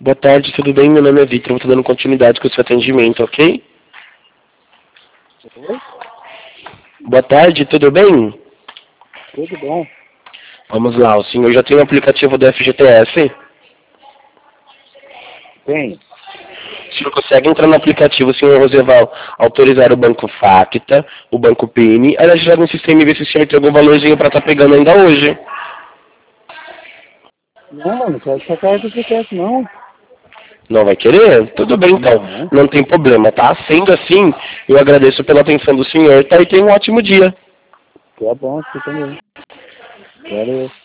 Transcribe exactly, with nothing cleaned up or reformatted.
Boa tarde, tudo bem? Meu nome é Vitor, eu estou dando continuidade com o seu atendimento, ok? Oi? Boa tarde, tudo bem? Tudo bom. Vamos lá, o senhor já tem o aplicativo do F G T S? Tem. O senhor consegue entrar no aplicativo, o senhor Roseval, autorizar o banco Facta, o banco P N, aí já no sistema e ver se o senhor tem algum valorzinho para estar pegando ainda hoje. Não, não quero sacar do F G T S, não. Não vai querer? Tudo bem então, Não. não tem problema, tá? Sendo assim, eu agradeço pela atenção do senhor, tá? E tenha um ótimo dia. Tá bom, você também. Valeu.